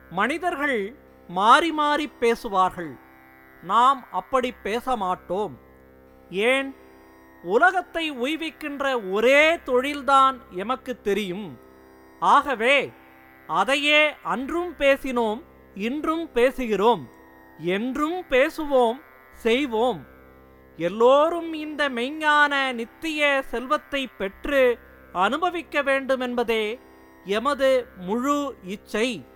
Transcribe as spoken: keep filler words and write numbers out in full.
மனிதர்கள் மாறி மாறி பேசுவார்கள். நாம் அப்படி பேச மாட்டோம். ஏன்? உலகத்தை உய்விக்கின்ற ஒரே தொழில்தான் எமக்கு தெரியும். ஆகவே அதையே அன்றும் பேசினோம், இன்றும் பேசுகிறோம், என்றும் பேசுவோம், செய்வோம். எல்லோரும் இந்த மெய்ஞான நித்திய செல்வத்தை பெற்று அனுபவிக்க வேண்டுமென்பதே எமது முழு இச்சை.